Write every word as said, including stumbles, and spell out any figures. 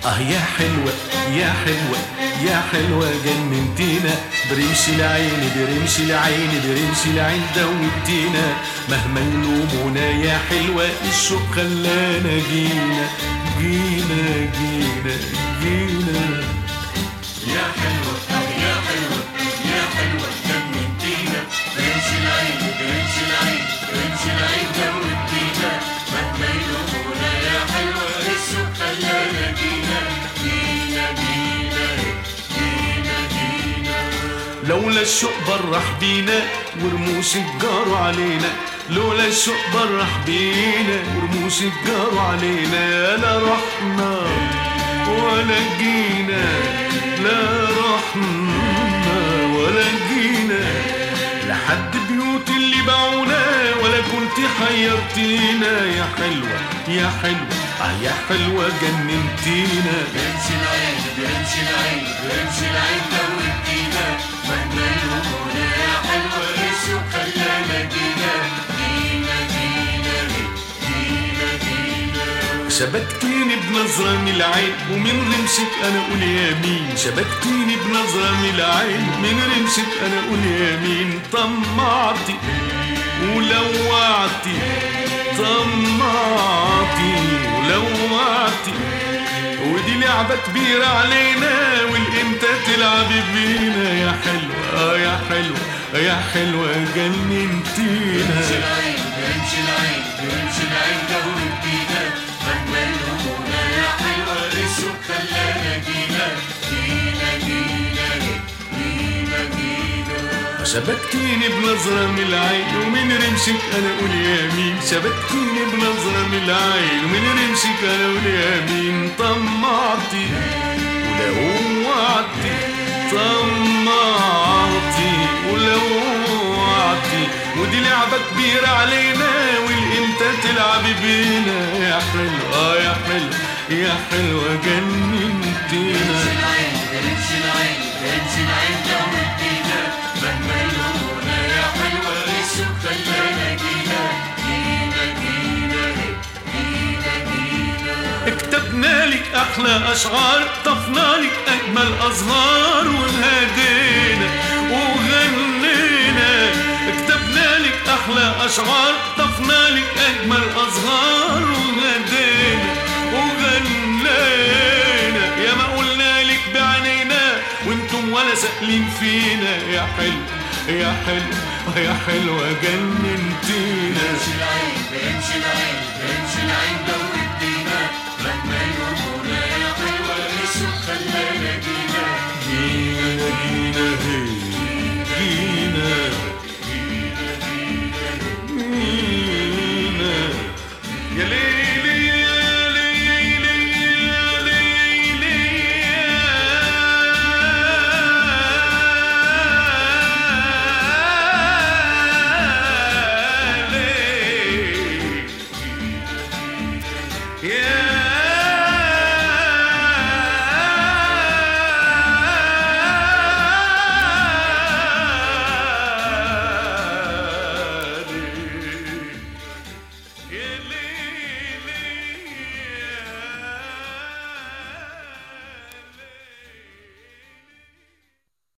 اه يا حلوة يا حلوة يا حلوة جننتينا، برمش العين برمش العين برمش العين دوبتينا، مهما يلومونا يا حلوة الشوق خلانا جينا جينا جينا جينا. يا حلوة يا حلوة يا حلوة جننتينا، برمش العين برمش العين برمش العين دوبتينا، مهما يلومونا يا حلوة الشوق خلانا جينا جينا جينا جينا جينا. لولا الشوق برح بينا ورموش الجار علينا، لولا الشوق برح بينا ورموش الجار علينا، لا رحنا ولا جينا لا رحنا ولا جينا لحد بيوت اللي باعونا، ولا كنت حيرتينا يا حلوة يا حلوة اه يا حلوة جننتينا. برمش العين برمش العين برمش العين دوبتينا، مهما يلومونا يا حلوة الشوق خلانا جينا جينا جينا جينا جينا. شبكتيني بنظرة من العين ومن رمشك انا اقول يمين، شبكتيني بنظرة من العين من رمشك انا اقول يمين، طمعتي ولوعتي طمعتي ولوعتي، ودي لعبة كبيرة علينا والامتى تلعبي بينا يا حلوة اه يا حلوة يا حلوة جننتينا. برمش العين برمش العين برمش العين دوبتينا، مهما يلومونا يا حلوة الشوق خلانا جينا جينا جينا جينا جينا. شبكتيني بنظرة من العين ومن رمشك انا اقول يمين، شبكتيني بنظرة من العين ومن رمشك انا اقول يمين، طمعتي ولوعتي طمعتي ولوعتي، ودي لعبة كبيرة علينا والامتى تلعبي بينا يا حلوة اه يا حلوة يا حلوة جننتينا. برمش العين برمش العين برمش العين دوبتينا، مهما يلومونا يا حلوة الشوق خلانا جينا جينا جينا جينا جينا. كتبنا لك احلى اشعار، طفنا لك اجمل ازهار وهدينا وغنينا، كتبنا لك احلى اشعار، طفنا لك اجمل ازهار وهدينا وغنينا، يا ما قلنا لك بعينينا وانتم ولا سائلين فينا يا حلو يا حلو يا حلوة جننتينا. برمش العين برمش العين برمش العين دوبتينا، مهما يلومونا